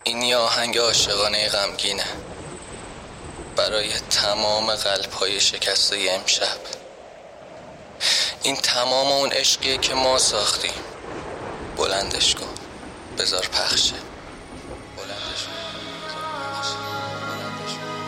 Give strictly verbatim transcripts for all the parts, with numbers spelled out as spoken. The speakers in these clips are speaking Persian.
این یه آهنگ عاشقانه غمگینه برای تمام قلب‌های شکسته امشب. این تمام اون عشقیه که ما ساختیم. بلندش کن، بذار پخشه. بلندش کن، بلندش کن.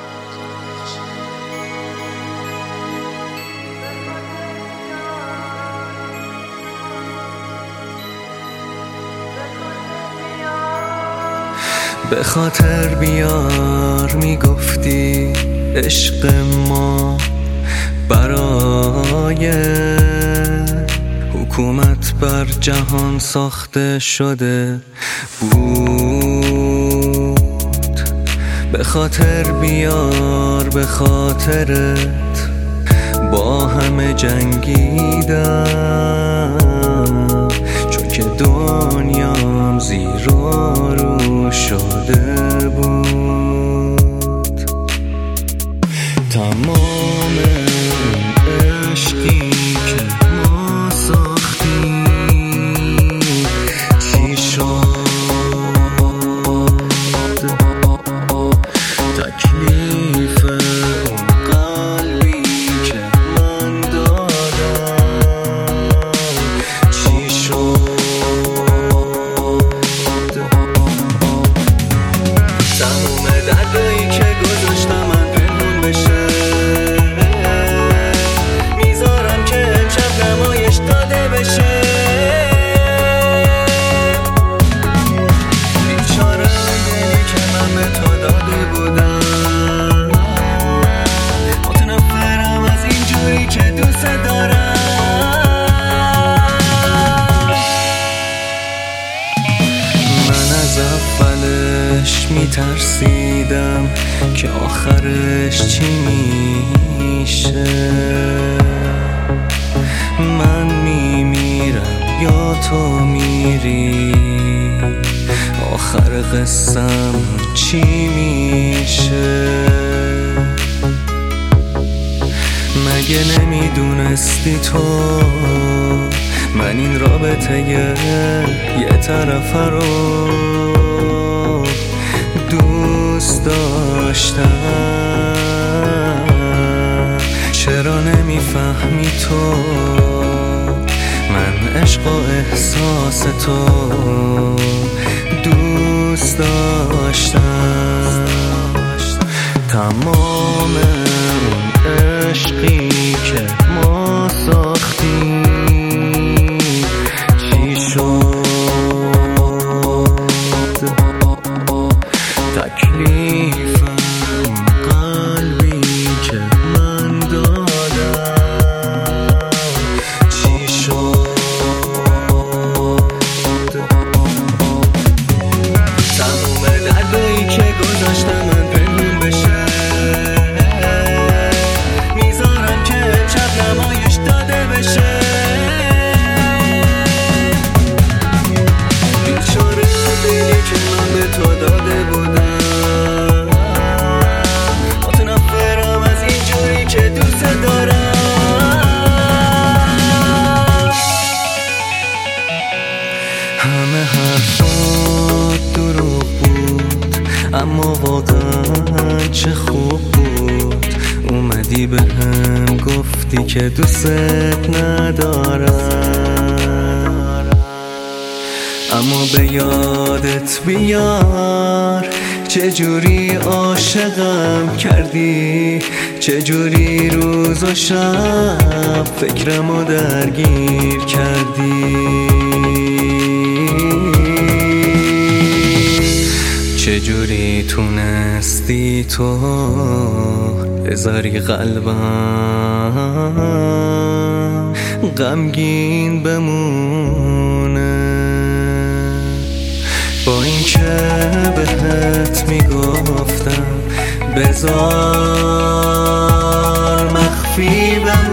به خاطر بیار میگفتی عشق ما برای حکومت بر جهان ساخته شده بود. به خاطر بیار به خاطرت با همه جنگیدم، چون که دنیام زیر و رو شده بود. تمام عشقی که ما ساختیم چی شد؟ تکلیف اون قلبی که من دادم چی شد؟ تموم دردایی که گذاشتم من پنهون بشه، میذارم که امشب نمایش داده بشه. بیچاره دلی که من به تو داده بودم، متنفرم از این جوری که دوست دارم. من از اولش میترسیدم که آخرش چی میشه. من میمیرم یا تو میری، آخر قصم چی میشه؟ مگه نمیدونستی تو من این رابطه یه طرف رو دوست داشتم؟ چرا نمیفهمی تو من عشق و احساس تو دوست داشتم؟ تمام اون عشقی که ما ساختیم چی شد؟ تکلیف اون قلبی که من دادم چی شد؟ تموم دردایی که گذاشتم من پنهون بشه، میذارم که امشب نمایش داده بشه. بیچاره دلی که من به تو داده بودم، متنفرم از این جوری که دوست دارم. همه حرفات دروغ بود، اما واقعا چه خوب بود. اومدی به هم گفتی که دوست ندارم، اما به یادت بیار چجوری عاشقم کردی، چجوری روز و شب فکرمو درگیر کردی. چجوری تونستی تو بذاری قلبم غمگین بمونه، با این که بهت میگفتم بذار مخفی بمونه.